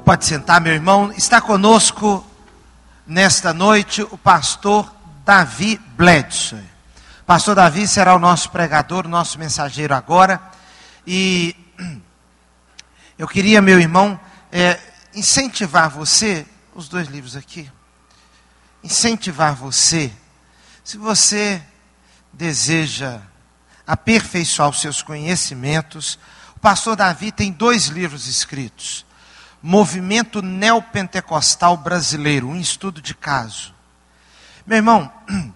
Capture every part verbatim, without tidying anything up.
Pode sentar, meu irmão. Está conosco nesta noite o pastor Davi Bledsoe. Pastor Davi será o nosso pregador, o nosso mensageiro agora. E eu queria, meu irmão, é, incentivar você, os dois livros aqui, incentivar você, se você deseja aperfeiçoar os seus conhecimentos, o pastor Davi tem dois livros escritos. Movimento Neopentecostal Brasileiro, um estudo de caso. Meu irmão,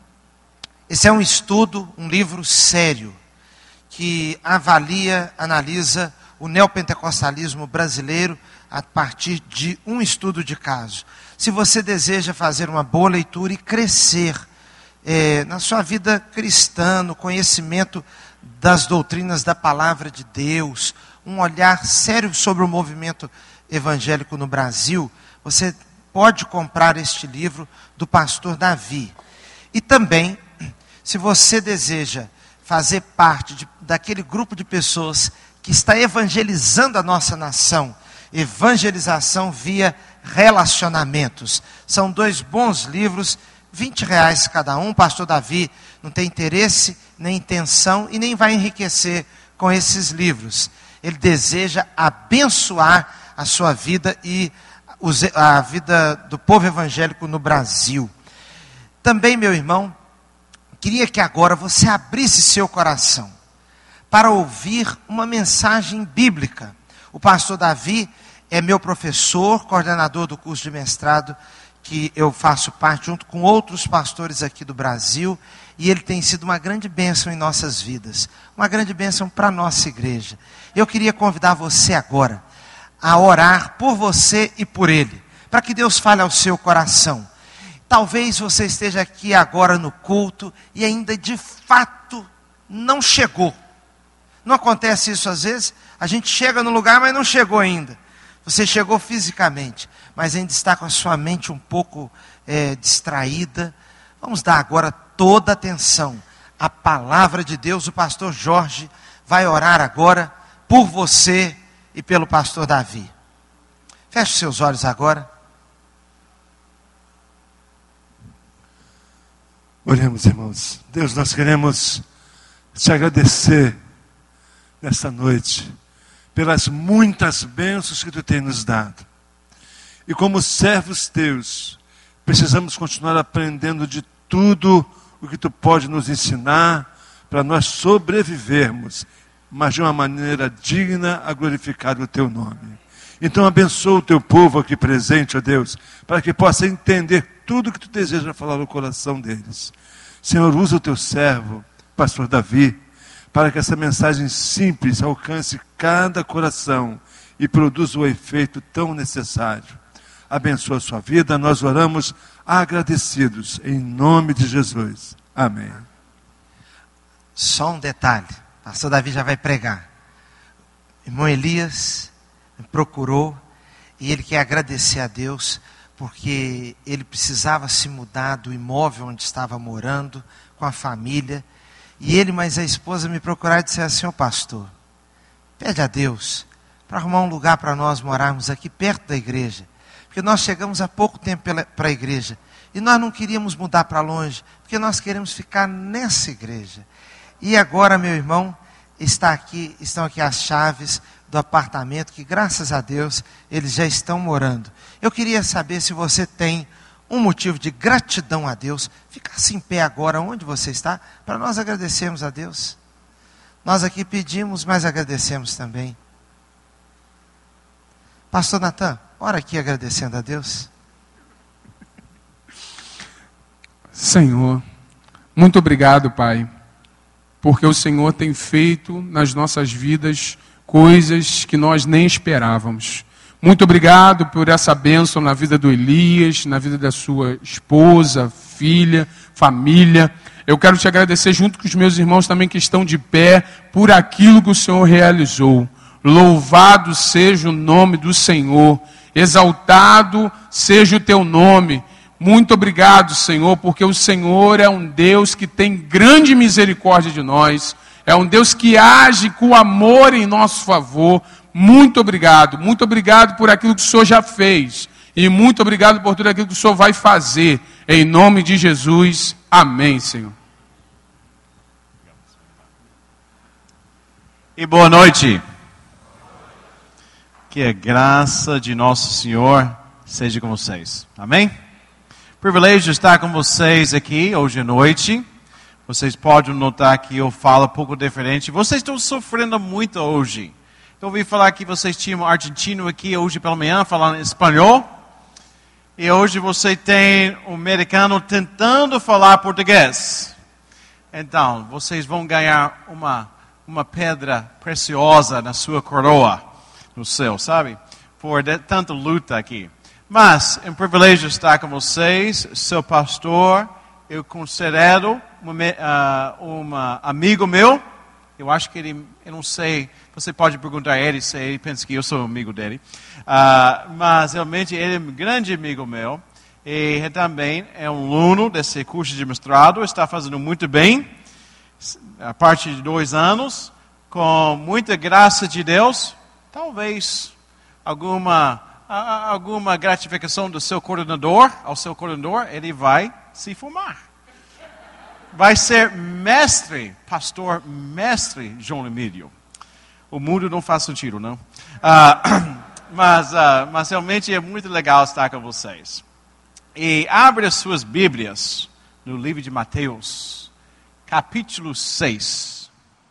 esse é um estudo, um livro sério, que avalia, analisa o neopentecostalismo brasileiro a partir de um estudo de caso. Se você deseja fazer uma boa leitura e crescer é, na sua vida cristã, no conhecimento das doutrinas da palavra de Deus, um olhar sério sobre o movimento evangélico no Brasil, você pode comprar este livro do pastor Davi. E também, se você deseja fazer parte de, daquele grupo de pessoas que está evangelizando a nossa nação, evangelização via relacionamentos. São dois bons livros, vinte reais cada um. O pastor Davi não tem interesse, nem intenção e nem vai enriquecer com esses livros. Ele deseja abençoar a sua vida e a vida do povo evangélico no Brasil. Também, meu irmão, queria que agora você abrisse seu coração para ouvir uma mensagem bíblica. O pastor Davi é meu professor, coordenador do curso de mestrado, que eu faço parte junto com outros pastores aqui do Brasil, e ele tem sido uma grande bênção em nossas vidas, uma grande bênção para a nossa igreja. Eu queria convidar você agora a orar por você e por ele, para que Deus fale ao seu coração. Talvez você esteja aqui agora no culto e ainda de fato não chegou. Não acontece isso às vezes? A gente chega no lugar, mas não chegou ainda. Você chegou fisicamente, mas ainda está com a sua mente um pouco é, distraída. Vamos dar agora toda a atenção à palavra de Deus. O pastor Jorge vai orar agora por você e pelo pastor Davi. Feche seus olhos agora. Oremos, irmãos. Deus, nós queremos te agradecer nesta noite pelas muitas bênçãos que tu tens nos dado. E como servos teus, precisamos continuar aprendendo de tudo o que tu pode nos ensinar para nós sobrevivermos, mas de uma maneira digna a glorificar o teu nome. Então abençoa o teu povo aqui presente, ó Deus, para que possa entender tudo o que tu deseja falar no coração deles. Senhor, usa o teu servo, pastor Davi, para que essa mensagem simples alcance cada coração e produza o efeito tão necessário. Abençoa a sua vida, nós oramos agradecidos, em nome de Jesus. Amém. Só um detalhe. Pastor Davi já vai pregar. Irmão Elias me procurou e ele quer agradecer a Deus porque ele precisava se mudar do imóvel onde estava morando com a família. E ele, mas a esposa me procuraram e disseram assim: ô pastor, pede a Deus para arrumar um lugar para nós morarmos aqui perto da igreja. Porque nós chegamos há pouco tempo para a igreja e nós não queríamos mudar para longe, porque nós queremos ficar nessa igreja. E agora, meu irmão, está aqui, estão aqui as chaves do apartamento, que graças a Deus, eles já estão morando. Eu queria saber se você tem um motivo de gratidão a Deus. Ficasse em pé agora, onde você está, para nós agradecermos a Deus. Nós aqui pedimos, mas agradecemos também. Pastor Natan, ora aqui agradecendo a Deus. Senhor, muito obrigado, Pai, porque o Senhor tem feito nas nossas vidas coisas que nós nem esperávamos. Muito obrigado por essa bênção na vida do Elias, na vida da sua esposa, filha, família. Eu quero te agradecer junto com os meus irmãos também que estão de pé por aquilo que o Senhor realizou. Louvado seja o nome do Senhor, exaltado seja o teu nome. Muito obrigado, Senhor, porque o Senhor é um Deus que tem grande misericórdia de nós. É um Deus que age com amor em nosso favor. muito obrigado. Muito obrigado por aquilo que o Senhor já fez. E muito obrigado por tudo aquilo que o Senhor vai fazer. Em nome de Jesus. Amém, Senhor. E boa noite. Que a graça de nosso Senhor seja com vocês. Amém? Privilégio estar com vocês aqui hoje à noite. Vocês podem notar que eu falo um pouco diferente. Vocês estão sofrendo muito hoje. Eu ouvi falar que vocês tinham um argentino aqui hoje pela manhã falando espanhol. E hoje você tem um americano tentando falar português. Então, vocês vão ganhar uma, uma pedra preciosa na sua coroa, no céu, sabe? Por de, tanta luta aqui. Mas é um privilégio estar com vocês, seu pastor. Eu considero um uh, amigo meu. Eu acho que ele, eu não sei, você pode perguntar a ele se ele pensa que eu sou amigo dele. Uh, mas realmente ele é um grande amigo meu. E ele também é um aluno desse curso de mestrado, está fazendo muito bem. A partir de dois anos, com muita graça de Deus, talvez alguma, alguma gratificação do seu coordenador, ao seu coordenador, ele vai se formar. Vai ser mestre, pastor mestre João Emílio. O mundo não faz sentido, não? Uh, mas, uh, mas realmente é muito legal estar com vocês. E abre as suas Bíblias no livro de Mateus, capítulo seis.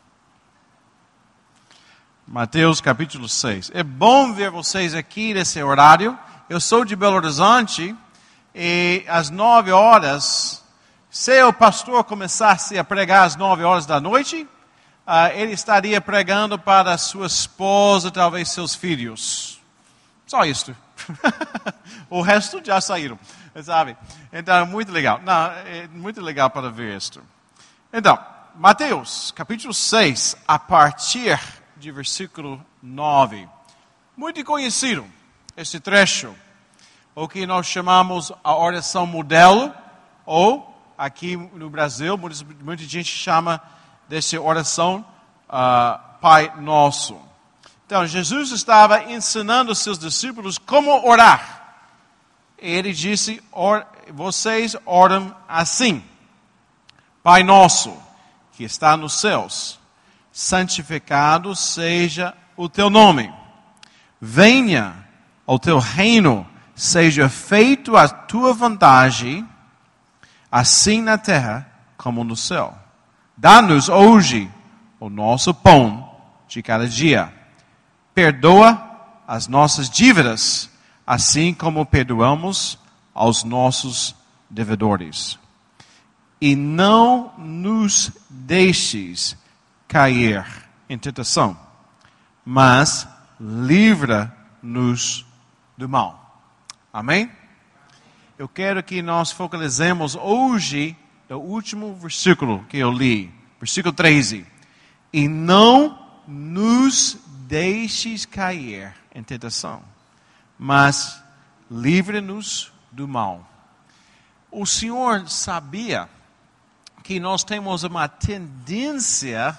Mateus, capítulo seis. É bom ver vocês aqui nesse horário. Eu sou de Belo Horizonte e às nove horas, se o pastor começasse a pregar às nove horas da noite, uh, ele estaria pregando para sua esposa, talvez seus filhos. Só isso. O resto já saíram, sabe? Então, é muito legal. Não, é muito legal para ver isto. Então, Mateus, capítulo seis, a partir de versículo nove. Muito conhecido esse trecho, o que nós chamamos a oração modelo, ou aqui no Brasil, muita, muita gente chama dessa oração uh, Pai Nosso. Então, Jesus estava ensinando os seus discípulos como orar. Ele disse, or, vocês oram assim. Pai Nosso, que está nos céus, santificado seja o teu nome. Venha ao teu reino, seja feito a tua vontade, assim na terra como no céu. Dá-nos hoje o nosso pão de cada dia. Perdoa as nossas dívidas, assim como perdoamos aos nossos devedores. E não nos deixes cair em tentação, mas livra-nos do mal. Amém? Eu quero que nós focalizemos hoje no último versículo que eu li, versículo treze. E não nos deixes cair em tentação, mas livra-nos do mal. O Senhor sabia que nós temos uma tendência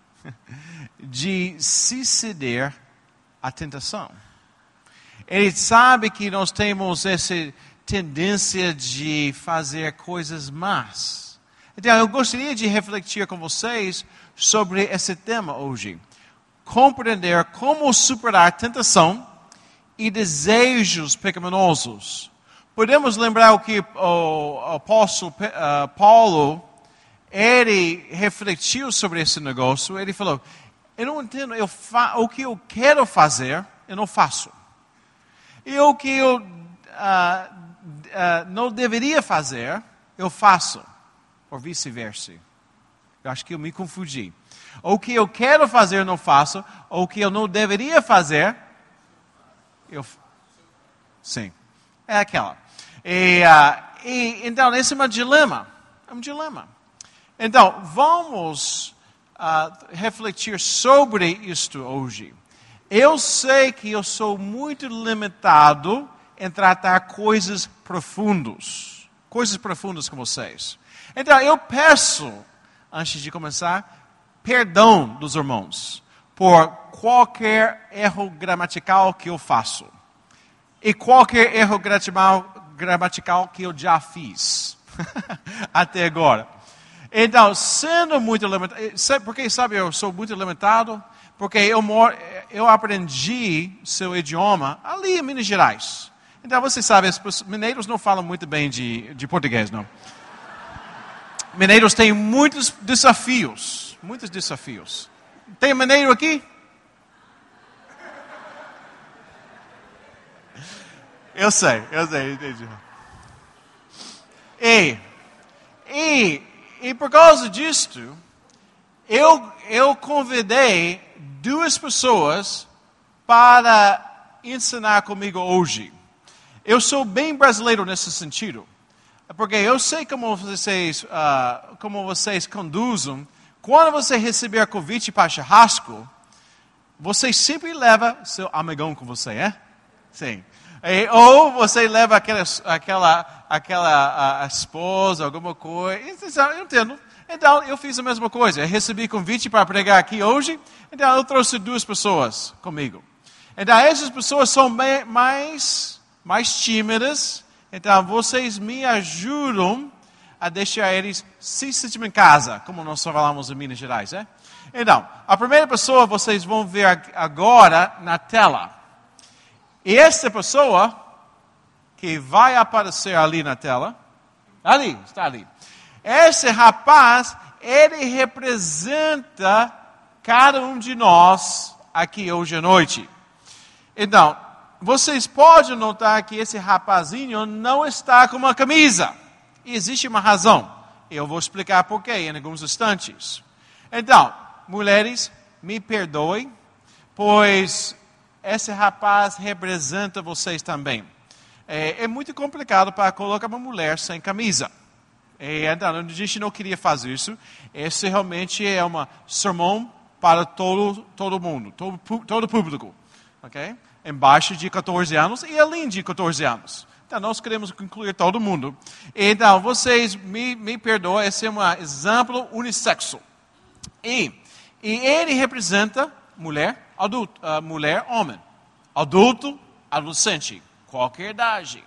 de se ceder à tentação. Ele sabe que nós temos essa tendência de fazer coisas más. Então, eu gostaria de refletir com vocês sobre esse tema hoje. Compreender como superar a tentação e desejos pecaminosos. Podemos lembrar o que o apóstolo Paulo, ele refletiu sobre esse negócio. Ele falou, eu não entendo, eu fa- o que eu quero fazer, eu não faço. E o que eu uh, uh, não deveria fazer, eu faço. Ou vice-versa. Eu acho que eu me confundi. O que eu quero fazer, eu não faço. O que eu não deveria fazer, eu... Sim. É aquela. E, uh, e, então, esse é um dilema. É um dilema. Então, vamos uh, refletir sobre isto hoje. Eu sei que eu sou muito limitado em tratar coisas profundas. Coisas profundas com vocês. Então, eu peço, antes de começar, perdão dos irmãos. por qualquer erro gramatical que eu faço. E qualquer erro gramatical que eu já fiz. Até agora. Então, sendo muito limitado, porque sabe, eu sou muito limitado, porque eu, moro, eu aprendi seu idioma ali em Minas Gerais. Então, você sabe, os mineiros não falam muito bem de, de português, não. Mineiros têm muitos desafios, muitos desafios. Tem mineiro aqui? Eu sei, eu sei, entendi. E, e, e por causa disto, eu, eu convidei duas pessoas para ensinar comigo hoje. Eu sou bem brasileiro nesse sentido, porque eu sei como vocês, uh, como vocês conduzem. Quando você receber convite para churrasco, você sempre leva seu amigão com você, é? Sim. E, ou você leva aquela, aquela, aquela a, a esposa, alguma coisa. Eu entendo. Então, eu fiz a mesma coisa. Eu recebi convite para pregar aqui hoje. Então, eu trouxe duas pessoas comigo. Então, essas pessoas são bem, mais, mais tímidas. Então, vocês me ajudam a deixar eles se sentir em casa, como nós falamos em Minas Gerais, é? Então, a primeira pessoa vocês vão ver agora na tela. E essa pessoa que vai aparecer ali na tela, ali, está ali. Esse rapaz, ele representa cada um de nós aqui hoje à noite. Então, vocês podem notar que esse rapazinho não está com uma camisa. E existe uma razão. Eu vou explicar por quê em alguns instantes. Então, mulheres, me perdoem, pois esse rapaz representa vocês também. É, é muito complicado para colocar uma mulher sem camisa. É, então, a gente não queria fazer isso. Esse realmente é um sermão para todo, todo mundo, todo, todo público. Ok? Embaixo de catorze anos e além de catorze anos. Então, nós queremos incluir todo mundo. Então, vocês me, me perdoem, esse é um exemplo unissexo. E, e ele representa mulher, adulto, uh, mulher, homem. Adulto, adolescente, qualquer idade.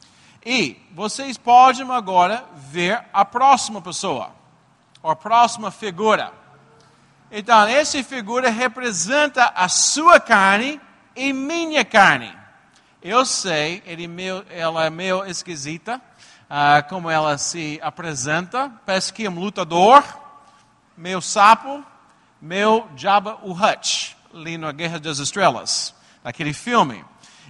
E vocês podem agora ver a próxima pessoa, a próxima figura. Então, essa figura representa a sua carne e minha carne. Eu sei, ele meio, ela é meio esquisita, uh, como ela se apresenta. Parece que é um lutador, meio sapo, meio Jabba o Hutt, ali na Guerra das Estrelas, naquele filme.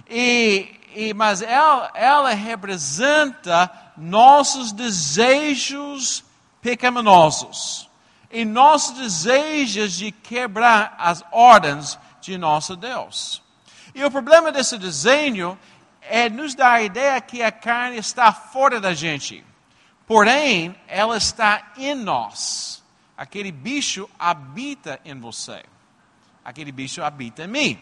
E, e, mas ela, ela representa nossos desejos pecaminosos. E nossos desejos de quebrar as ordens de nosso Deus. E o problema desse desenho é nos dar a ideia que a carne está fora da gente. Porém, ela está em nós. Aquele bicho habita em você. Aquele bicho habita em mim.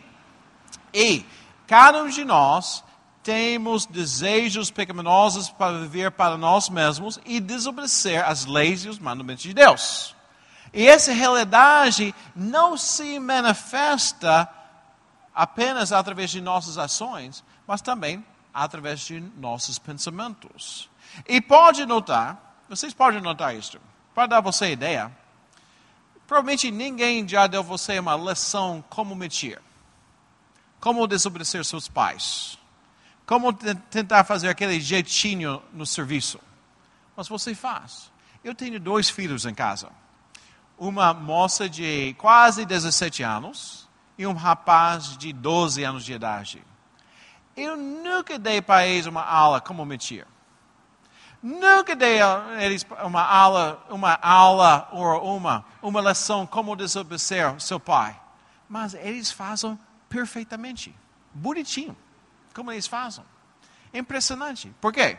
E cada um de nós temos desejos pecaminosos para viver para nós mesmos e desobedecer as leis e os mandamentos de Deus. E essa realidade não se manifesta apenas através de nossas ações, mas também através de nossos pensamentos. E pode notar, vocês podem notar isso, para dar você ideia, provavelmente ninguém já deu você uma lição como mentir, como desobedecer seus pais, como tentar fazer aquele jeitinho no serviço. Mas você faz. Eu tenho dois filhos em casa. Uma moça de quase dezessete anos e um rapaz de doze anos de idade. Eu nunca dei para eles uma aula como mentir. Nunca dei a eles uma aula, uma aula ou uma, uma lição como desobedecer seu pai. Mas eles fazem perfeitamente. Bonitinho. Como eles fazem. Impressionante. Por quê?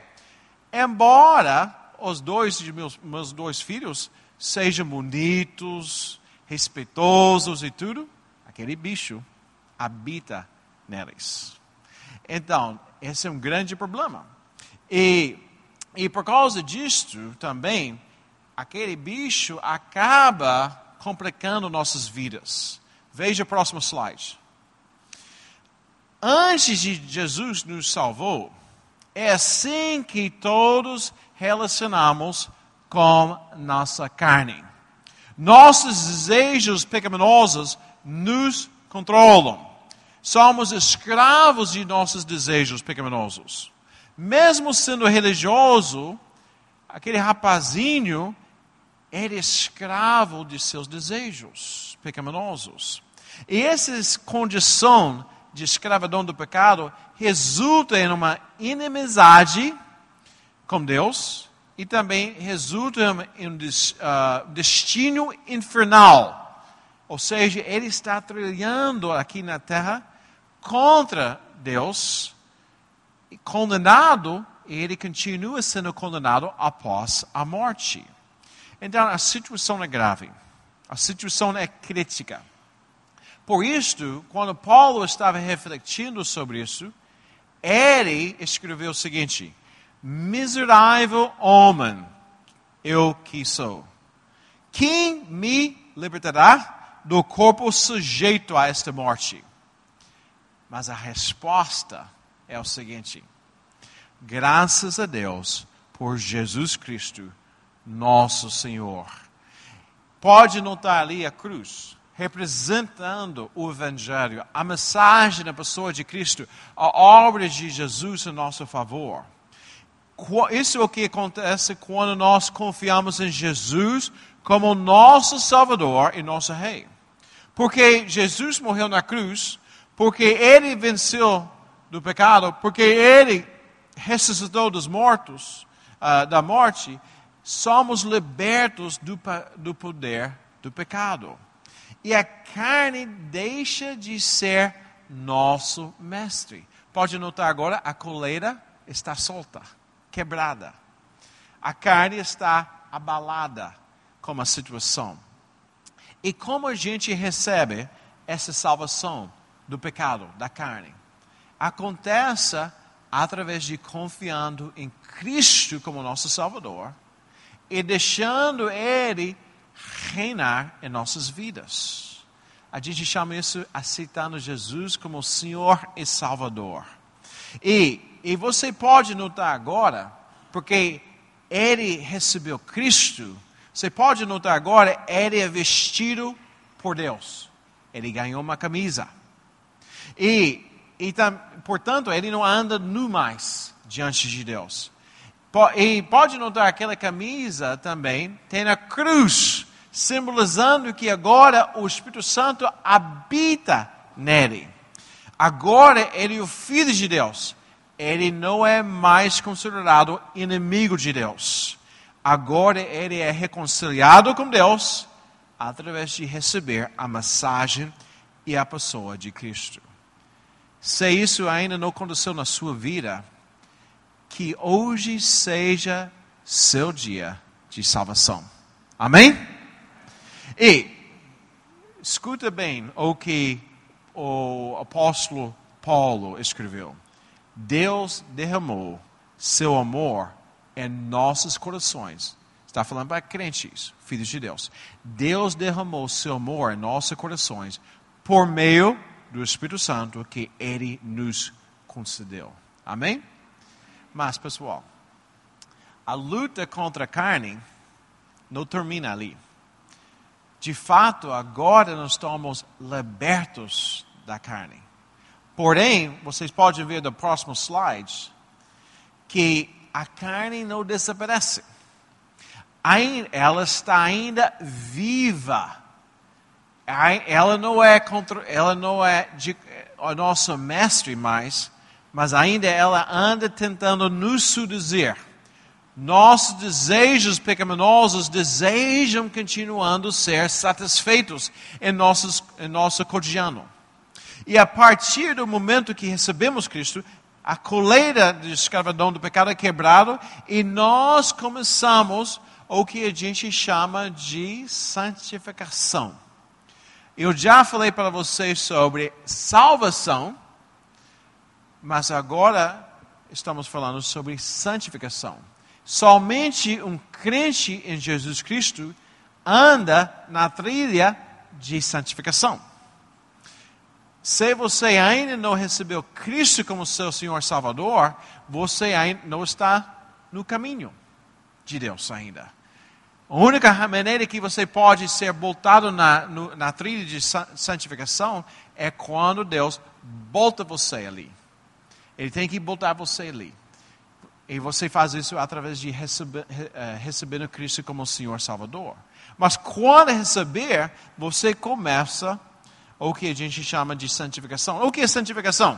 Embora os dois de meus, meus dois filhos sejam bonitos, respeitosos e tudo, aquele bicho habita neles. Então, esse é um grande problema. E, e por causa disto, também, aquele bicho acaba complicando nossas vidas. Veja o próximo slide. Antes de Jesus nos salvou, é assim que todos relacionamos com nossa carne. Nossos desejos pecaminosos nos controlam. Somos escravos de nossos desejos pecaminosos. Mesmo sendo religioso, aquele rapazinho era escravo de seus desejos pecaminosos. E essa condição de escravidão do pecado resulta em uma inimizade com Deus e também resulta em um destino infernal. Ou seja, ele está trilhando aqui na terra contra Deus, condenado, e ele continua sendo condenado após a morte. Então, a situação é grave. A situação é crítica. Por isto, quando Paulo estava refletindo sobre isso, ele escreveu o seguinte: miserável homem eu que sou, quem me libertará do corpo sujeito a esta morte? Mas a resposta é o seguinte: graças a Deus por Jesus Cristo, nosso Senhor. Pode notar ali a cruz, representando o Evangelho, a mensagem da pessoa de Cristo, a obra de Jesus em nosso favor. Isso é o que acontece quando nós confiamos em Jesus como nosso Salvador e nosso Rei. Porque Jesus morreu na cruz, porque Ele venceu do pecado, porque Ele ressuscitou dos mortos, uh, da morte, somos libertos do, do poder do pecado. E a carne deixa de ser nosso mestre. Pode notar agora, a coleira está solta, quebrada. A carne está abalada com a situação. E como a gente recebe essa salvação do pecado, da carne? Acontece através de confiando em Cristo como nosso Salvador e deixando Ele reinar em nossas vidas. A gente chama isso aceitando Jesus como Senhor e Salvador. E, e você pode notar agora, porque Ele recebeu Cristo, você pode notar agora, Ele é vestido por Deus. Ele ganhou uma camisa. E, e portanto, Ele não anda nu mais diante de Deus. E pode notar aquela camisa também, tem a cruz, simbolizando que agora o Espírito Santo habita nele. Agora ele é o Filho de Deus. Ele não é mais considerado inimigo de Deus. Agora ele é reconciliado com Deus através de receber a mensagem e a pessoa de Cristo. Se isso ainda não aconteceu na sua vida, que hoje seja seu dia de salvação. Amém? E, escuta bem o que o apóstolo Paulo escreveu. Deus derramou seu amor em nossos corações. Está falando para crentes, filhos de Deus. Deus derramou seu amor em nossos corações por meio do Espírito Santo que Ele nos concedeu. Amém? Mas, pessoal, a luta contra a carne não termina ali. De fato, agora nós estamos libertos da carne. Porém, vocês podem ver no próximo slide que a carne não desaparece. Ela está ainda viva. Ela não é, contra, ela não é de, o nosso mestre mais, mas ainda ela anda tentando nos seduzir. Nossos desejos pecaminosos desejam continuando ser satisfeitos em, nossos, em nosso cotidiano. E a partir do momento que recebemos Cristo, a coleira de escravidão do pecado é quebrada e nós começamos o que a gente chama de santificação. Eu já falei para vocês sobre salvação, mas agora estamos falando sobre santificação. Somente um crente em Jesus Cristo anda na trilha de santificação. Se você ainda não recebeu Cristo como seu Senhor Salvador, você ainda não está no caminho de Deus ainda. A única maneira que você pode ser voltado na, no, na trilha de santificação é quando Deus volta você ali. Ele tem que voltar você ali. E você faz isso através de receber, uh, recebendo Cristo como Senhor Salvador. Mas quando receber, você começa o que a gente chama de santificação. O que é santificação?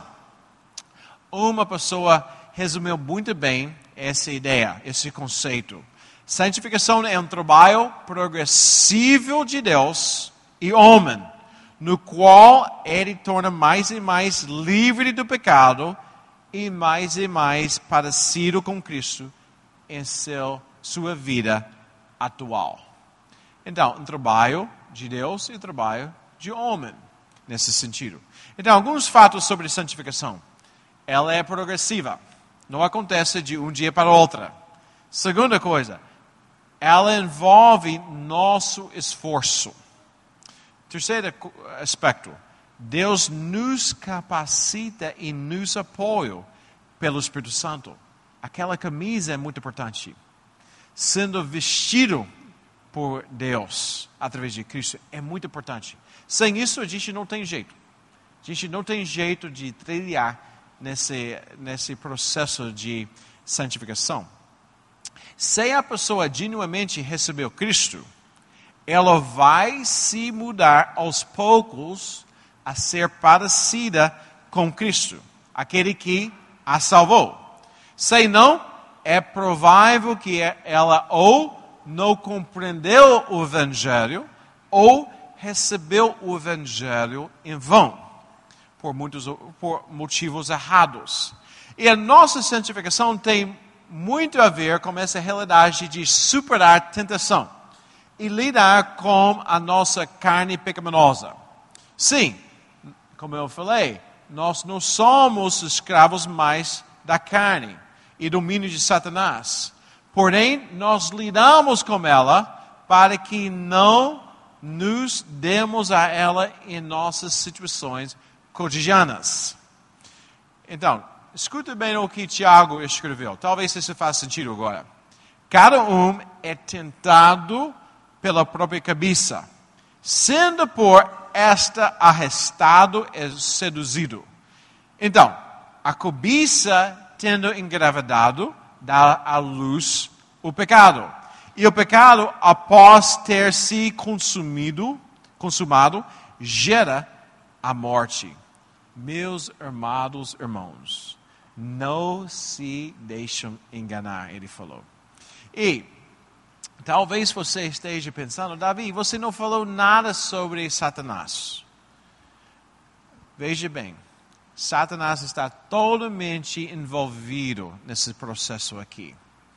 Uma pessoa resumiu muito bem essa ideia, esse conceito. Santificação é um trabalho progressivo de Deus e homem, no qual Ele torna mais e mais livre do pecado e mais e mais parecido com Cristo em seu, sua vida atual. Então, um trabalho de Deus e um trabalho de homem, nesse sentido. Então, alguns fatos sobre santificação. Ela é progressiva. Não acontece de um dia para o outro. Segunda coisa, ela envolve nosso esforço. Terceiro aspecto, Deus nos capacita e nos apoia pelo Espírito Santo. Aquela camisa é muito importante. Sendo vestido por Deus, através de Cristo, é muito importante. Sem isso, a gente não tem jeito. A gente não tem jeito de trilhar nesse, nesse processo de santificação. Se a pessoa genuinamente recebeu Cristo, ela vai se mudar aos poucos a ser parecida com Cristo, aquele que a salvou. Se não, é provável que ela ou não compreendeu o Evangelho, ou recebeu o Evangelho em vão, por muitos por motivos errados. E a nossa santificação tem muito a ver com essa realidade de superar a tentação e lidar com a nossa carne pecaminosa. Sim, como eu falei, nós não somos escravos mais da carne e domínio de Satanás. Porém, nós lidamos com ela para que não nos demos a ela em nossas situações cotidianas. Então, escuta bem o que Tiago escreveu. Talvez isso faça sentido agora. Cada um é tentado pela própria cabeça, sendo por esta arrestado e seduzido. Então, a cobiça, tendo engravidado, dá à luz o pecado. E o pecado, após ter se consumido, consumado, gera a morte. Meus amados irmãos, não se deixam enganar, ele falou. E talvez você esteja pensando, Davi, você não falou nada sobre Satanás. Veja bem, Satanás está totalmente envolvido nesse processo aqui.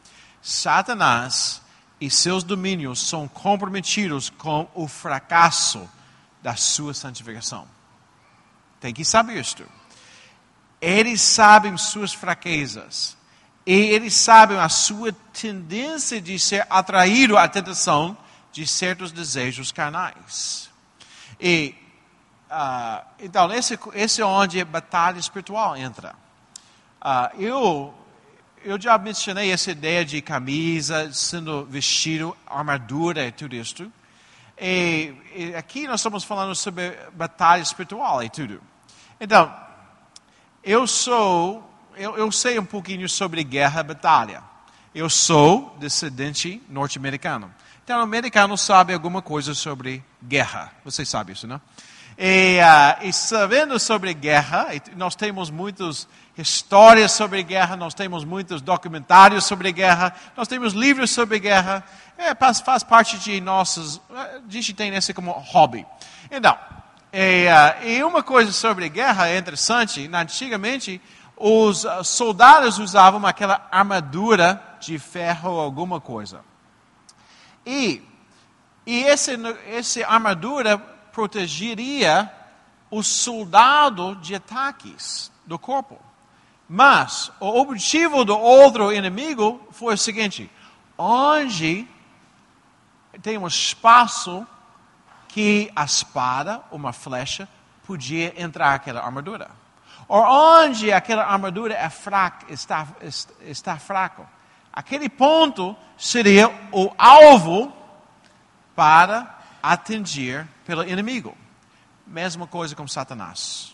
Satanás e seus domínios são comprometidos com o fracasso da sua santificação. Tem que saber isto. Eles sabem suas fraquezas. E eles sabem a sua tendência de ser atraído à tentação de certos desejos carnais. E, uh, então, esse, esse é onde a batalha espiritual entra. Uh, eu, eu já mencionei essa ideia de camisa, sendo vestido, armadura e tudo isso. E, e aqui nós estamos falando sobre batalha espiritual e tudo. Então, eu sou... Eu, eu sei um pouquinho sobre guerra e batalha. Eu sou descendente norte-americano. Então, o americano sabe alguma coisa sobre guerra. Vocês sabem isso, não? E, uh, e sabendo sobre guerra, nós temos muitas histórias sobre guerra, nós temos muitos documentários sobre guerra, nós temos livros sobre guerra. É, faz, faz parte de nossos... A gente tem esse como hobby. Então, e, uh, e uma coisa sobre guerra é interessante. Antigamente, os soldados usavam aquela armadura de ferro ou alguma coisa. E, e esse, essa armadura protegeria o soldado de ataques do corpo. Mas o objetivo do outro inimigo foi o seguinte: onde tem um espaço que a espada, uma flecha, podia entrar aquela armadura. Ou onde aquela armadura é fraca, está, está fraco. Aquele ponto seria o alvo para atingir pelo inimigo. Mesma coisa com Satanás.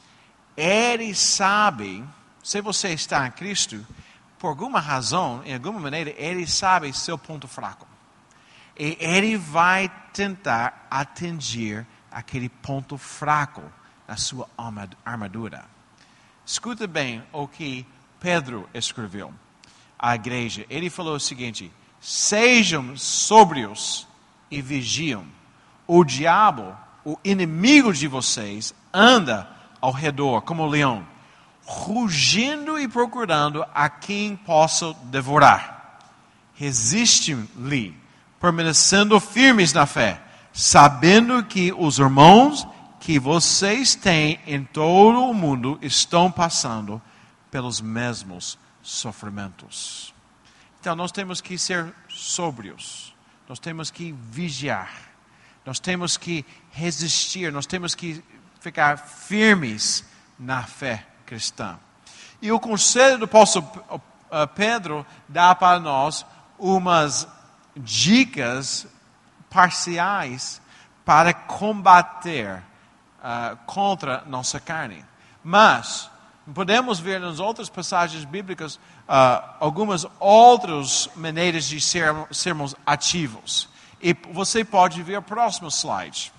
Ele sabe, se você está em Cristo, por alguma razão, em alguma maneira, ele sabe seu ponto fraco. E ele vai tentar atingir aquele ponto fraco na sua armadura. Escuta bem o que Pedro escreveu à igreja. Ele falou o seguinte: sejam sóbrios e vigiam. O diabo, o inimigo de vocês, anda ao redor como um leão, rugindo e procurando a quem possa devorar. Resistem-lhe, permanecendo firmes na fé, sabendo que os irmãos que vocês têm em todo o mundo estão passando pelos mesmos sofrimentos. Então nós temos que ser sóbrios, nós temos que vigiar, nós temos que resistir, nós temos que ficar firmes na fé cristã. E o conselho do apóstolo Pedro dá para nós umas dicas parciais para combater uh, contra nossa carne. Mas podemos ver nas outras passagens bíblicas uh, algumas outras maneiras de ser, sermos ativos. E você pode ver o próximo slide.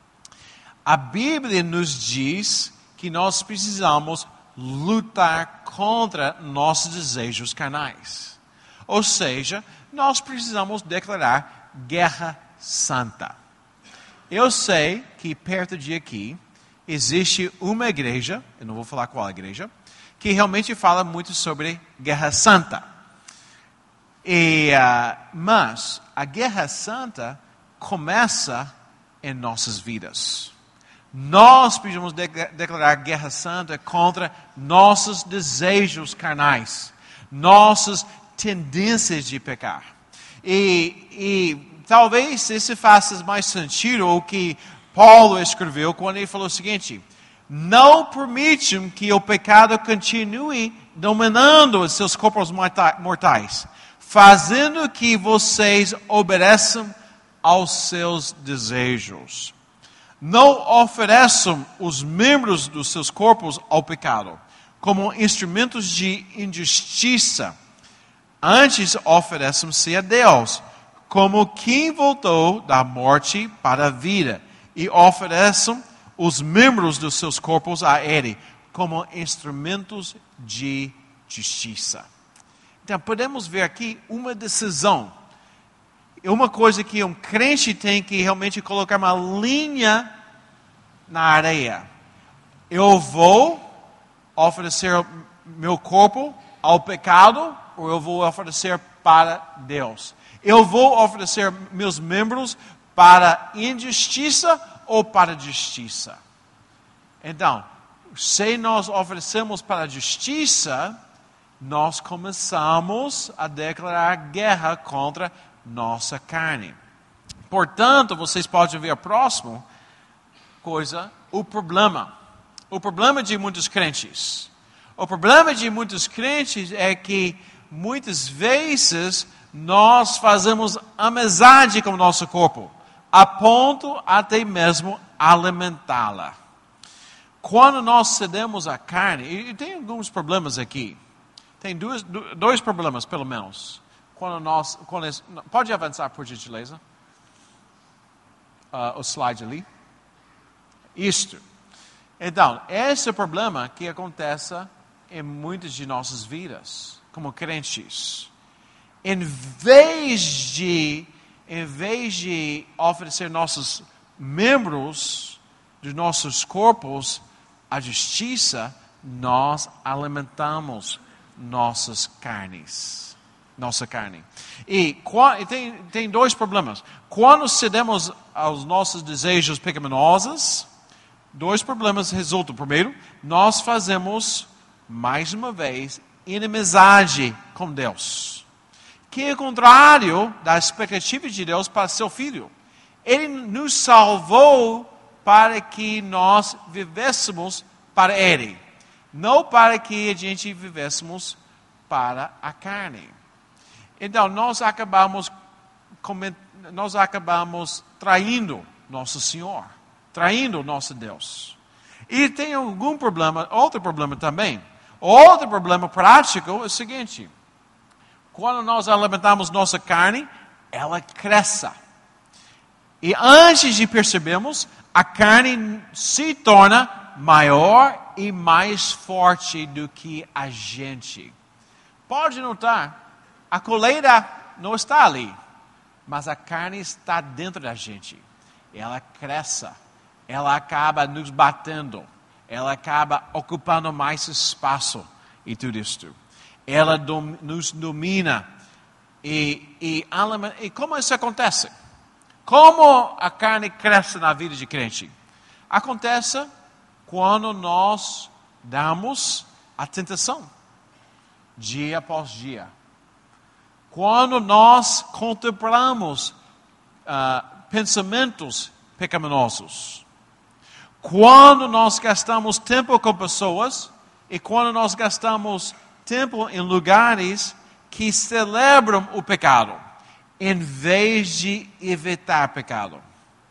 A Bíblia nos diz que nós precisamos lutar contra nossos desejos carnais. Ou seja, nós precisamos declarar guerra santa. Eu sei que perto de aqui existe uma igreja, eu não vou falar qual igreja, que realmente fala muito sobre guerra santa. E, uh, mas a guerra santa começa em nossas vidas. Nós precisamos de- declarar guerra santa contra nossos desejos carnais, nossas tendências de pecar. E, e talvez isso faça mais sentido o que Paulo escreveu quando ele falou o seguinte: não permitam que o pecado continue dominando os seus corpos mortais, fazendo que vocês obedeçam aos seus desejos. Não ofereçam os membros dos seus corpos ao pecado como instrumentos de injustiça. Antes ofereçam-se a Deus como quem voltou da morte para a vida, e ofereçam os membros dos seus corpos a Ele como instrumentos de justiça. Então podemos ver aqui uma decisão. Uma coisa que um crente tem que realmente colocar uma linha na areia. Eu vou oferecer meu corpo ao pecado, ou eu vou oferecer para Deus? Eu vou oferecer meus membros para injustiça ou para justiça? Então, se nós oferecemos para a justiça, nós começamos a declarar guerra contra nossa carne. Portanto, vocês podem ver a próxima coisa, o problema. O problema de muitos crentes. O problema de muitos crentes é que muitas vezes nós fazemos amizade com o nosso corpo, a ponto até mesmo alimentá-la. Quando nós cedemos à carne, e tem alguns problemas aqui. Tem dois, dois problemas, pelo menos. Quando nós, quando, pode avançar, por gentileza? Uh, o slide ali. Isto. Então, esse é o problema que acontece em muitas de nossas vidas, como crentes. Em vez de, em vez de oferecer nossos membros dos nossos corpos à justiça, nós alimentamos nossas carnes. Nossa carne. E, e tem, tem dois problemas. Quando cedemos aos nossos desejos pecaminosos, dois problemas resultam. Primeiro, nós fazemos, mais uma vez, inimizade com Deus, que é o contrário da expectativa de Deus para seu Filho. Ele nos salvou para que nós vivêssemos para Ele. Não para que a gente vivêssemos para a carne. Então, nós acabamos, nós acabamos traindo nosso Senhor, traindo nosso Deus. E tem algum problema, outro problema também. Outro problema prático é o seguinte: quando nós alimentamos nossa carne, ela cresce. E antes de percebermos, a carne se torna maior e mais forte do que a gente. Pode notar, a coleira não está ali, mas a carne está dentro da gente. Ela cresce, ela acaba nos batendo, ela acaba ocupando mais espaço e tudo isto. Ela dom, nos domina. E, e, e como isso acontece? Como a carne cresce na vida de crente? Acontece quando nós damos a tentação, dia após dia. Quando nós contemplamos uh, pensamentos pecaminosos. Quando nós gastamos tempo com pessoas e quando nós gastamos tempo em lugares que celebram o pecado, em vez de evitar pecado.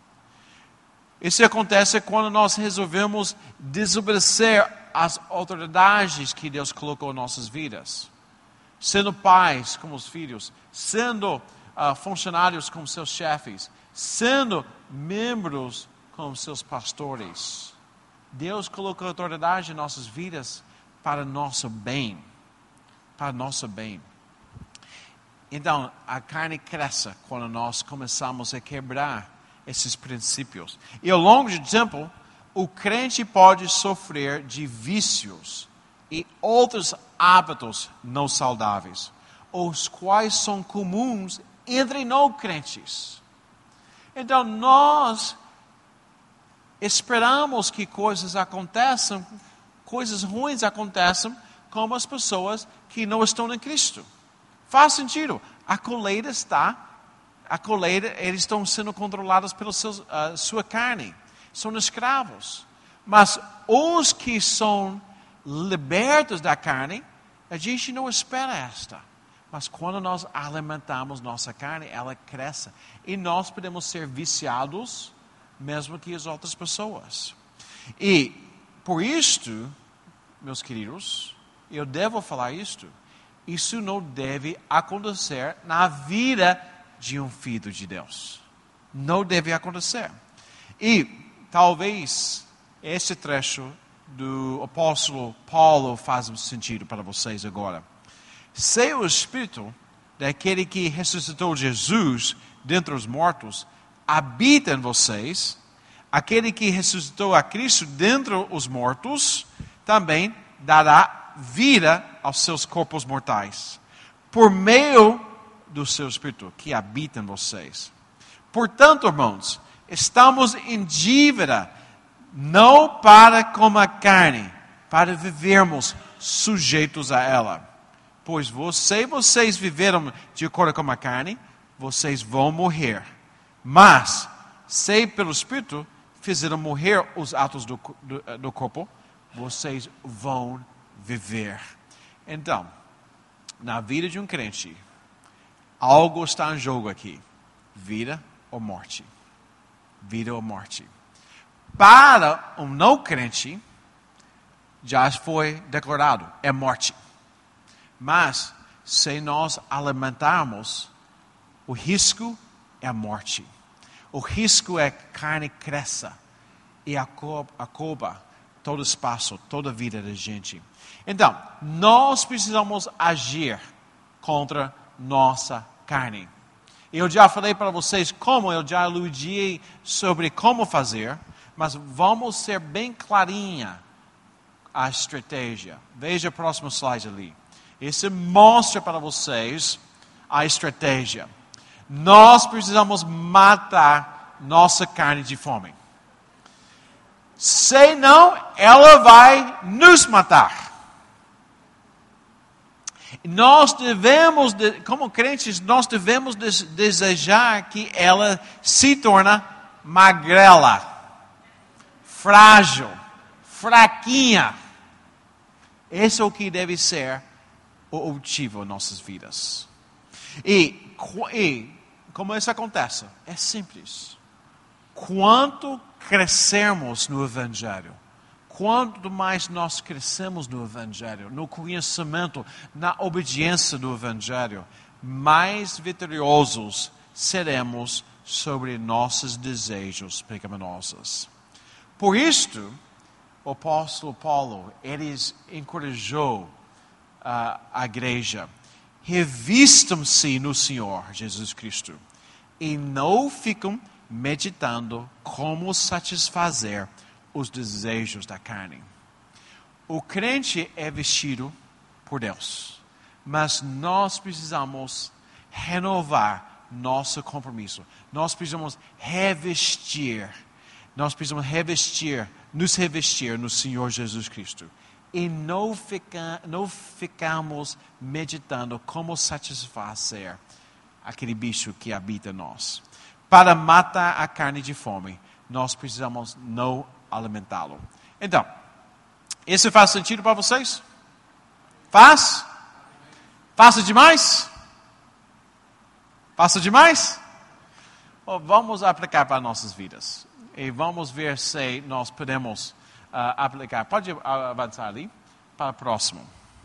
Isso acontece quando nós resolvemos desobedecer às autoridades que Deus colocou em nossas vidas. Sendo pais como os filhos, sendo uh, funcionários como seus chefes, sendo membros como seus pastores. Deus colocou autoridade em nossas vidas para nosso bem. Para nosso bem. Então, a carne cresce quando nós começamos a quebrar esses princípios. E ao longo do tempo, o crente pode sofrer de vícios e outros hábitos não saudáveis, os quais são comuns entre não crentes. Então, nós esperamos que coisas aconteçam, coisas ruins aconteçam com as pessoas que não estão em Cristo. Faz sentido. A colheita está, a colheita, eles estão sendo controlados pela uh, sua carne. São escravos. Mas os que são libertos da carne, a gente não espera esta. Mas quando nós alimentamos nossa carne, ela cresce. E nós podemos ser viciados, mesmo que as outras pessoas. E, por isto, meus queridos, eu devo falar isto, isso não deve acontecer na vida de um filho de Deus. Não deve acontecer. E talvez esse trecho do apóstolo Paulo faz sentido para vocês agora. Se o Espírito daquele que ressuscitou Jesus dentre os mortos habita em vocês, aquele que ressuscitou a Cristo dentre os mortos também dará vida aos seus corpos mortais, por meio do seu Espírito que habita em vocês. Portanto, irmãos, estamos em dívida, não para com a carne, para vivermos sujeitos a ela. Pois se vocês viveram de acordo com a carne, vocês vão morrer. Mas, se pelo Espírito fizeram morrer os atos do, do, do corpo, vocês vão viver. Então, na vida de um crente, algo está em jogo aqui. Vida ou morte. Vida ou morte. Para um não crente, já foi declarado, é morte. Mas, se nós alimentarmos, o risco é a morte. O risco é que a carne cresça e acaba todo espaço, toda a vida da gente. Então, nós precisamos agir contra nossa carne. Eu já falei para vocês como, eu já aludi sobre como fazer, mas vamos ser bem clarinha a estratégia. Veja o próximo slide ali. Isso mostra para vocês a estratégia. Nós precisamos matar nossa carne de fome. Se não, ela vai nos matar. Nós devemos, como crentes, nós devemos desejar que ela se torne magrela. frágil, fraquinha. Esse é o que deve ser o objetivo de nossas vidas. E, e como isso acontece? É simples. Quanto crescermos no Evangelho, quanto mais nós crescemos no Evangelho, no conhecimento, na obediência do Evangelho, mais vitoriosos seremos sobre nossos desejos pecaminosos. Por isto, o apóstolo Paulo, ele encorajou uh, a igreja: revistam-se no Senhor Jesus Cristo e não ficam meditando como satisfazer os desejos da carne. O crente é vestido por Deus, mas nós precisamos renovar nosso compromisso. Nós precisamos revestir, nós precisamos revestir, nos revestir no Senhor Jesus Cristo. E não, fica, não ficamos meditando como satisfazer aquele bicho que habita em nós. Para matar a carne de fome, nós precisamos não alimentá-lo. Então, isso faz sentido para vocês? Faz? Faça demais? Faça demais? Bom, vamos aplicar para nossas vidas. E vamos ver se nós podemos uh, aplicar. Pode avançar ali para o próximo.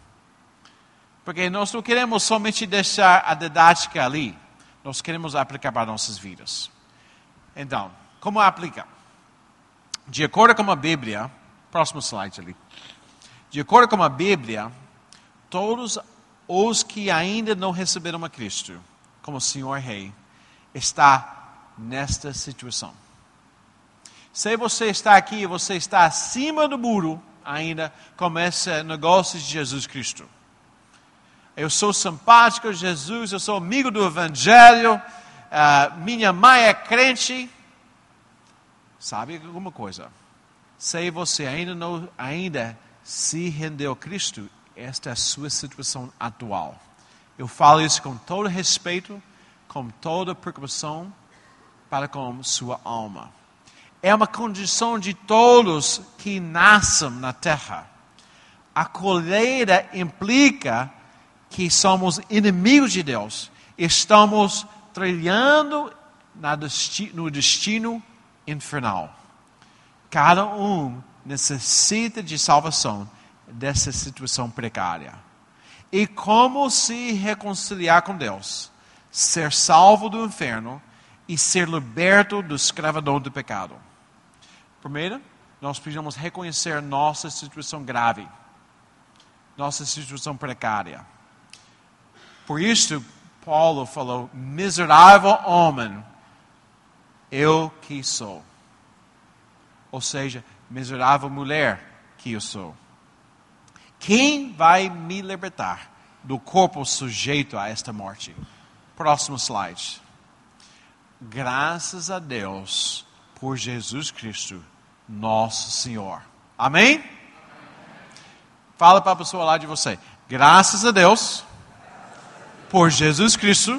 Porque nós não queremos somente deixar a didática ali. Nós queremos aplicar para nossas vidas. Então, como aplicar? De acordo com a Bíblia, próximo slide ali. De acordo com a Bíblia, todos os que ainda não receberam a Cristo como Senhor Rei, está nesta situação. Se você está aqui e você está acima do muro ainda, começa negócios de Jesus Cristo. Eu sou simpático a Jesus, eu sou amigo do Evangelho, uh, minha mãe é crente. Sabe alguma coisa? Se você ainda não ainda se rendeu a Cristo, esta é a sua situação atual. Eu falo isso com todo respeito, com toda preocupação para com sua alma. É uma condição de todos que nascem na terra. A colheita implica que somos inimigos de Deus. Estamos trilhando no destino infernal. Cada um necessita de salvação dessa situação precária. E como se reconciliar com Deus? Ser salvo do inferno e ser liberto do escravidão do pecado. Primeiro, nós precisamos reconhecer nossa situação grave, nossa situação precária. Por isso, Paulo falou: miserável homem, eu que sou. Ou seja, miserável mulher que eu sou. Quem vai me libertar do corpo sujeito a esta morte? Próximo slide. Graças a Deus por Jesus Cristo, nosso Senhor. Amém? Amém. Fala para a pessoa lá de você. Graças a Deus por Jesus Cristo,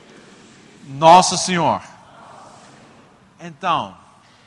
nosso Senhor. Então,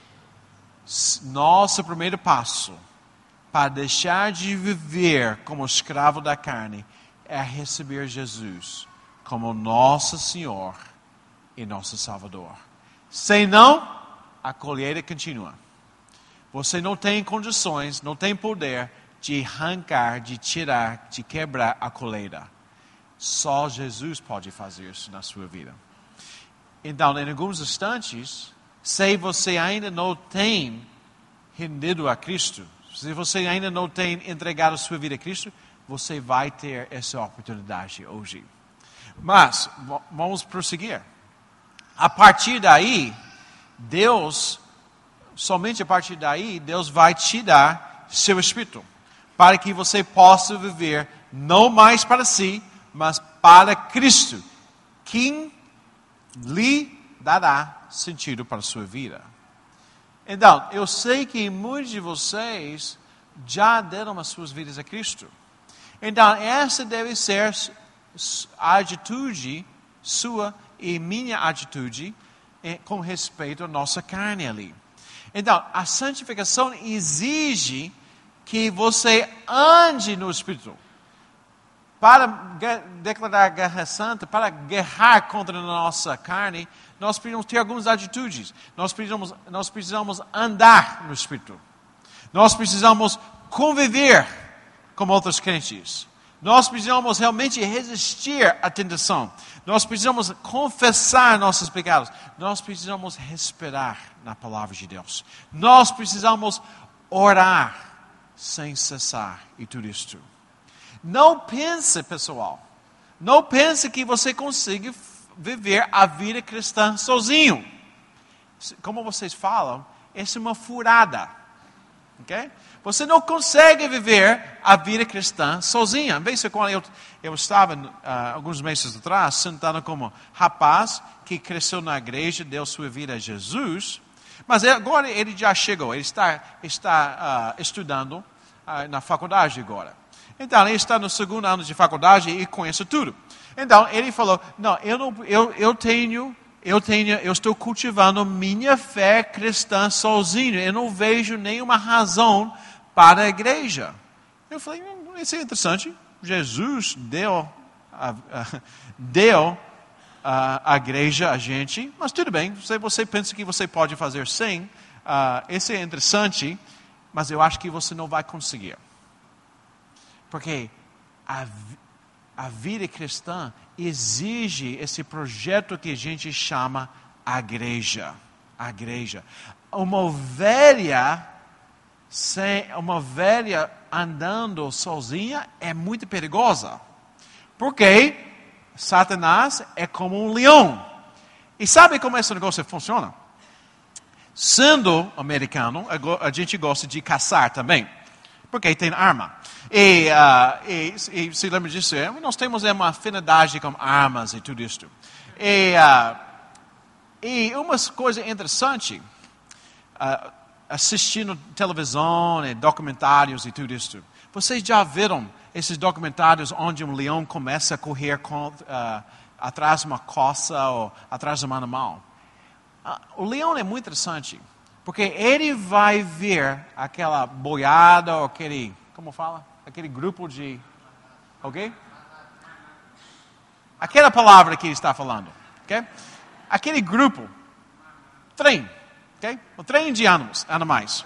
nosso primeiro passo para deixar de viver como escravo da carne é receber Jesus como nosso Senhor e nosso Salvador. Senão, a colheita continua. Você não tem condições, não tem poder de arrancar, de tirar, de quebrar a colheita. Só Jesus pode fazer isso na sua vida. Então, em alguns instantes, se você ainda não tem rendido a Cristo, se você ainda não tem entregado a sua vida a Cristo, você vai ter essa oportunidade hoje. Mas, vamos prosseguir. A partir daí, Deus, somente a partir daí, Deus vai te dar seu Espírito, para que você possa viver não mais para si, mas para Cristo, quem lhe dará sentido para a sua vida. Então, eu sei que muitos de vocês já deram as suas vidas a Cristo. Então, essa deve ser a atitude sua e minha atitude com respeito à nossa carne ali. Então, a santificação exige que você ande no Espírito. Para declarar guerra santa, para guerrar contra a nossa carne, nós precisamos ter algumas atitudes. Nós precisamos, nós precisamos andar no Espírito. Nós precisamos conviver com outros crentes. Nós precisamos realmente resistir à tentação. Nós precisamos confessar nossos pecados. Nós precisamos respirar na palavra de Deus. Nós precisamos orar sem cessar e tudo isto. Não pense, pessoal, não pense que você consiga viver a vida cristã sozinho. Como vocês falam, essa é uma furada. Okay? Você não consegue viver a vida cristã sozinha. Às vezes, quando eu, eu estava, uh, alguns meses atrás, sentado como rapaz que cresceu na igreja, deu sua vida a Jesus, mas agora ele já chegou, ele está, está uh, estudando uh, na faculdade agora. Então, ele está no segundo ano de faculdade e conhece tudo. Então, ele falou, não, eu, não, eu, eu tenho... Eu, tenho, eu estou cultivando minha fé cristã sozinho. Eu não vejo nenhuma razão para a igreja. Eu falei, hum, isso é interessante. Jesus deu a, a, deu a, a igreja a gente, mas tudo bem. Se você pensa que você pode fazer sem, uh, isso é interessante, mas eu acho que você não vai conseguir. Porque a A vida cristã exige esse projeto que a gente chama a igreja. A igreja. Uma ovelha, sem, uma ovelha andando sozinha é muito perigosa. Porque Satanás é como um leão. E sabe como esse negócio funciona? Sendo americano, a gente gosta de caçar também. Porque tem arma. E, uh, e, e se lembra disso, nós temos uma afinidade com armas e tudo isso. E, uh, e uma coisa interessante, uh, assistindo televisão e documentários e tudo isso. Vocês já viram esses documentários onde um leão começa a correr com, uh, atrás de uma coça ou atrás de um animal? Uh, o leão é muito interessante, porque ele vai ver aquela boiada ou aquele, como fala? Aquele grupo de... Ok? Aquela palavra que ele está falando. Ok? Aquele grupo. Trem. Ok? O trem de animais. animais.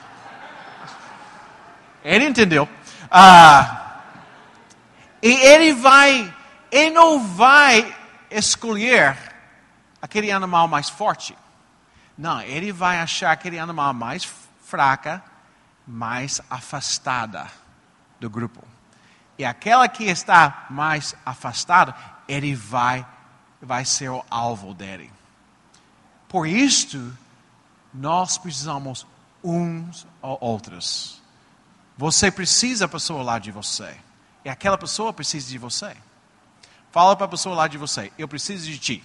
Ele entendeu. Ah, e ele vai... Ele não vai escolher aquele animal mais forte. Não, ele vai achar aquele animal mais fraca, mais afastada do grupo. E aquela que está mais afastada, ele vai, vai ser o alvo dele. Por isto, nós precisamos uns ou outros. Você precisa da pessoa lá de você. E aquela pessoa precisa de você. Fala para a pessoa lá de você, eu preciso de ti.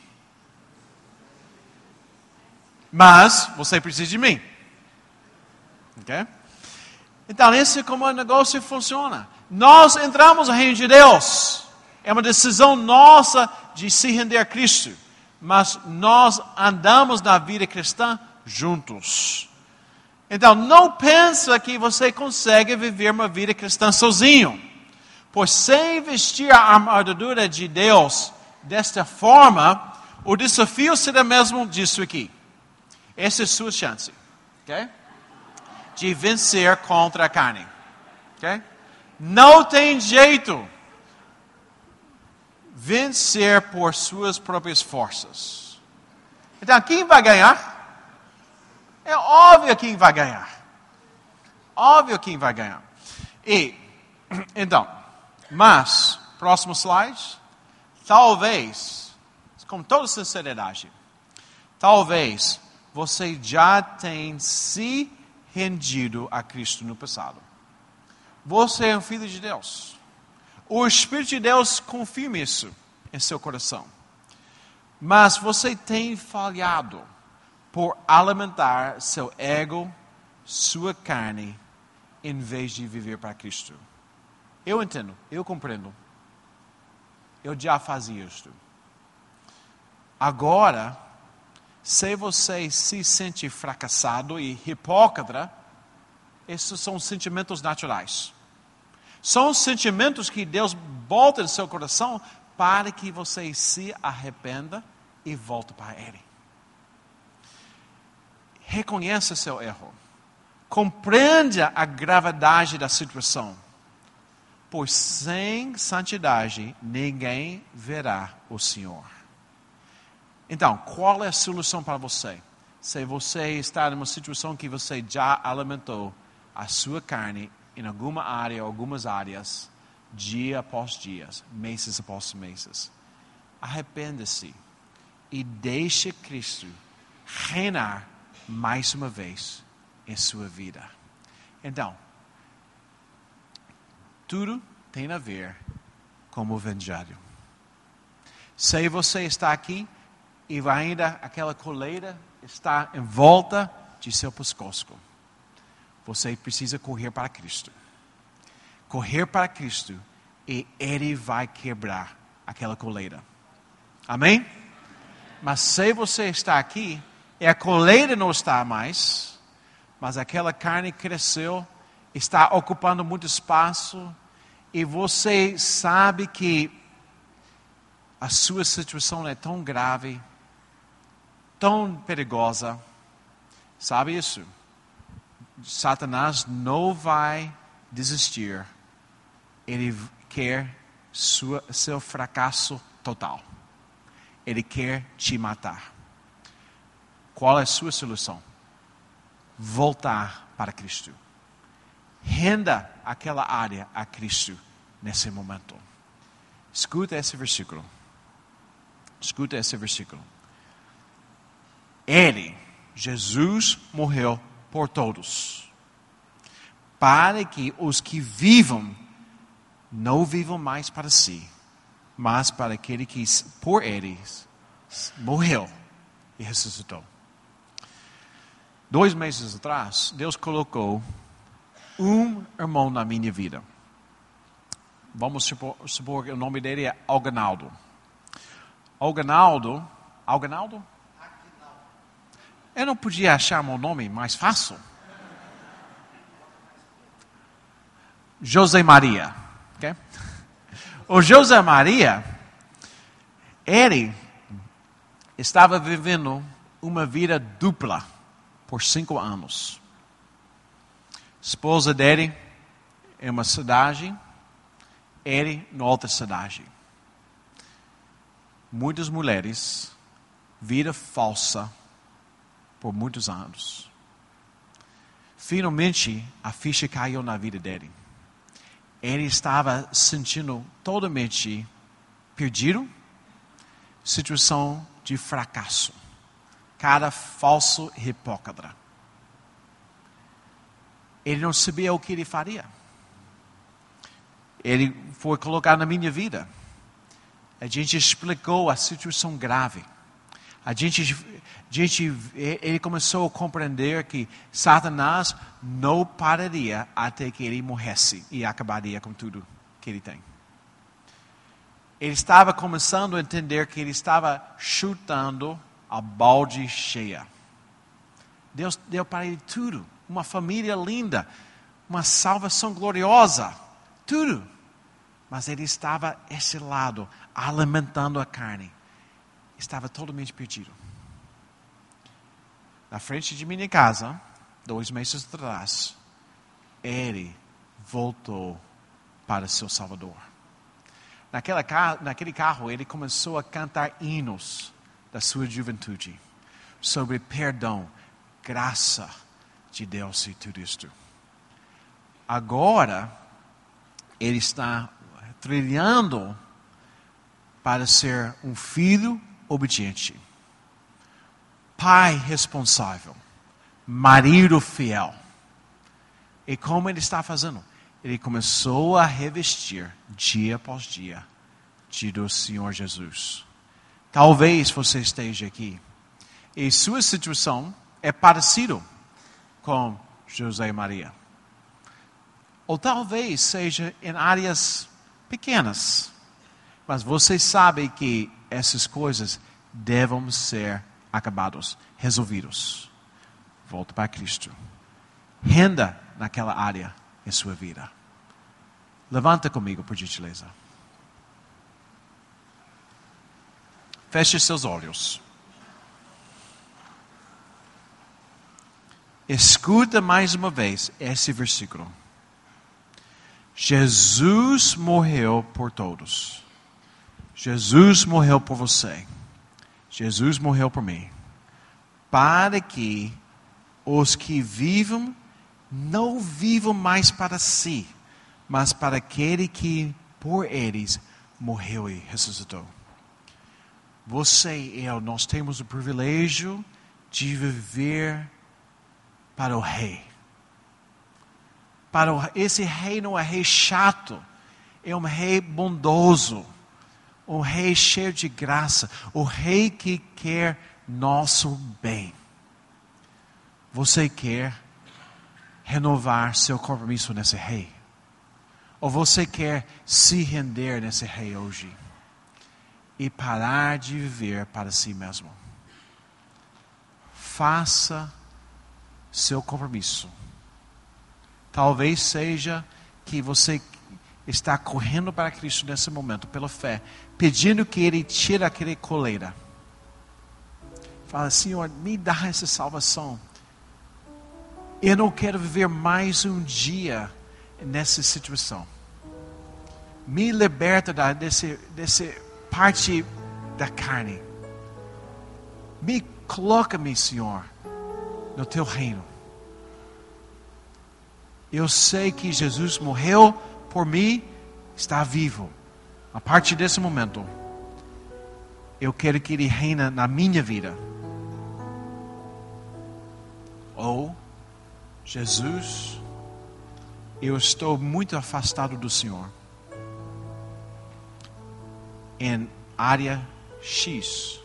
Mas você precisa de mim. Ok? Então, esse é como o negócio funciona. Nós entramos no reino de Deus. É uma decisão nossa de se render a Cristo. Mas nós andamos na vida cristã juntos. Então, não pensa que você consegue viver uma vida cristã sozinho. Pois sem vestir a armadura de Deus desta forma, o desafio será mesmo disso aqui. Essa é a sua chance. Ok? De vencer contra a carne. Okay? Não tem jeito vencer por suas próprias forças. Então, quem vai ganhar? É óbvio quem vai ganhar. Óbvio quem vai ganhar. E, então, mas, próximo slide. Talvez, com toda sinceridade, talvez você já tenha se rendido a Cristo no passado. Você é um filho de Deus. O Espírito de Deus confirma isso em seu coração. Mas você tem falhado por alimentar seu ego, sua carne, em vez de viver para Cristo. Eu entendo, eu compreendo. Eu já fazia isto. Agora, Se você se sente fracassado e hipócrita, esses são sentimentos naturais. São sentimentos que Deus bota no seu coração para que você se arrependa e volte para Ele. Reconheça seu erro. Compreenda a gravidade da situação. Pois sem santidade ninguém verá o Senhor. Então, qual é a solução para você? Se você está numa situação que você já alimentou a sua carne em alguma área, algumas áreas, dia após dia, meses após meses, arrependa-se e deixe Cristo reinar mais uma vez em sua vida. Então, tudo tem a ver com o Evangelho. Se você está aqui e ainda aquela coleira está em volta de seu pescoço, você precisa correr para Cristo. Correr para Cristo e Ele vai quebrar aquela coleira. Amém? Mas se você está aqui e a coleira não está mais, mas aquela carne cresceu, está ocupando muito espaço, e você sabe que a sua situação é tão grave, tão perigosa, sabe isso? Satanás não vai desistir. Ele quer sua, seu fracasso total. Ele quer te matar. Qual é a sua solução? Voltar para Cristo. Renda aquela área a Cristo nesse momento. Escuta esse versículo. Escuta esse versículo. Ele, Jesus, morreu por todos, para que os que vivam não vivam mais para si, mas para aquele que por eles morreu e ressuscitou. Dois meses atrás, Deus colocou um irmão na minha vida. Vamos supor, supor que o nome dele é Alganaldo. Alganaldo, Alganaldo? Eu não podia achar meu nome mais fácil. José Maria. Okay? O José Maria, ele estava vivendo uma vida dupla por cinco anos. Esposa dele em uma cidade, ele em outra cidade. Muitas mulheres, vida falsa por muitos anos. Finalmente, a ficha caiu na vida dele. Ele estava sentindo totalmente perdido, situação de fracasso. Cara falso hipócrita. Ele não sabia o que ele faria. Ele foi colocado na minha vida. A gente explicou a situação grave. A gente, a gente, ele começou a compreender que Satanás não pararia até que ele morresse e acabaria com tudo que ele tem. Ele estava começando a entender que ele estava chutando a balde cheia. Deus deu para ele tudo. Uma família linda. Uma salvação gloriosa. Tudo. Mas ele estava esse lado, alimentando a carne. Estava totalmente perdido. Na frente de minha casa, dois meses atrás, ele voltou para seu Salvador. Naquela, naquele carro, ele começou a cantar hinos da sua juventude sobre perdão, graça de Deus e tudo isto. Agora, ele está trilhando para ser um filho obediente, pai responsável, marido fiel. E como ele está fazendo? Ele começou a revestir dia após dia de do Senhor Jesus. Talvez você esteja aqui e sua situação é parecida com José e Maria. Ou talvez seja em áreas pequenas. Mas você sabe que essas coisas devem ser acabados, resolvidos. Volta para Cristo. Renda naquela área em sua vida. Levanta comigo, por gentileza. Feche seus olhos. Escuta mais uma vez esse versículo. Jesus morreu por todos. Jesus morreu por você. Jesus morreu por mim. Para que os que vivam, não vivam mais para si, mas para aquele que por eles morreu e ressuscitou. Você e eu, nós temos o privilégio de viver para o rei. Para o, esse rei não é rei chato, é um rei bondoso, um rei cheio de graça, o rei que quer nosso bem. Você quer renovar seu compromisso nesse rei? Ou você quer se render nesse rei hoje? E parar de viver para si mesmo? Faça seu compromisso. Talvez seja que você está correndo para Cristo nesse momento, pela fé, pedindo que Ele tire aquela coleira. Fala, Senhor, me dá essa salvação. Eu não quero viver mais um dia nessa situação. Me liberta da, desse, desse parte da carne. Me coloca-me, Senhor, no teu reino. Eu sei que Jesus morreu por mim, está vivo. A partir desse momento, eu quero que Ele reina na minha vida. Ou, Jesus, eu estou muito afastado do Senhor. Em área X.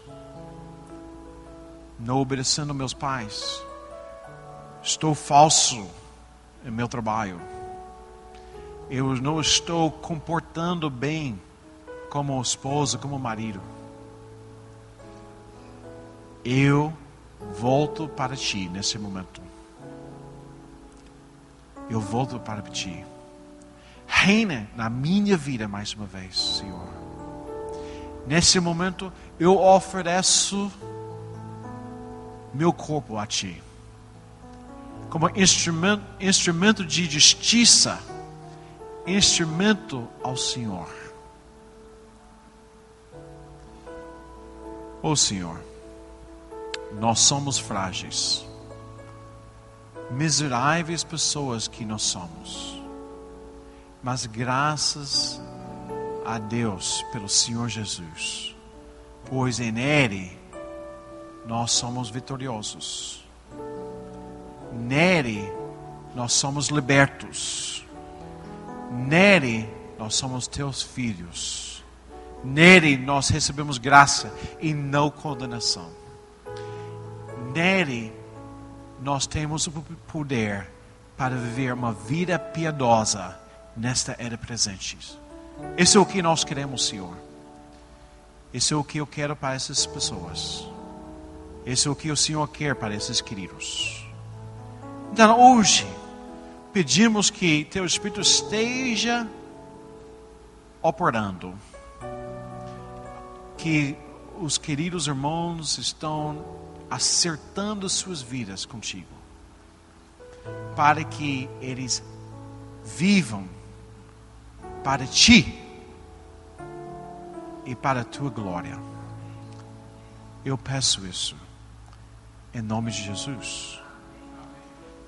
Não obedecendo meus pais. Estou falso em meu trabalho. Eu não estou comportando bem como esposa, como marido. Eu volto para Ti nesse momento. Eu volto para Ti. Reina na minha vida mais uma vez, Senhor. Nesse momento, eu ofereço meu corpo a Ti. Como instrumento, instrumento de justiça. Instrumento ao Senhor. Ó Senhor, nós somos frágeis. Miseráveis pessoas que nós somos. Mas graças a Deus pelo Senhor Jesus. Pois em Ele nós somos vitoriosos. Nele nós somos libertos. Nele nós somos teus filhos. Nele nós recebemos graça e não condenação. Nele nós temos o poder para viver uma vida piedosa nesta era presente. Isso é o que nós queremos, Senhor. Isso é o que eu quero para essas pessoas. Isso é o que o Senhor quer para esses queridos. Então hoje, pedimos que Teu Espírito esteja operando. Que os queridos irmãos estão acertando suas vidas contigo. Para que eles vivam para Ti e para a Tua glória. Eu peço isso em nome de Jesus.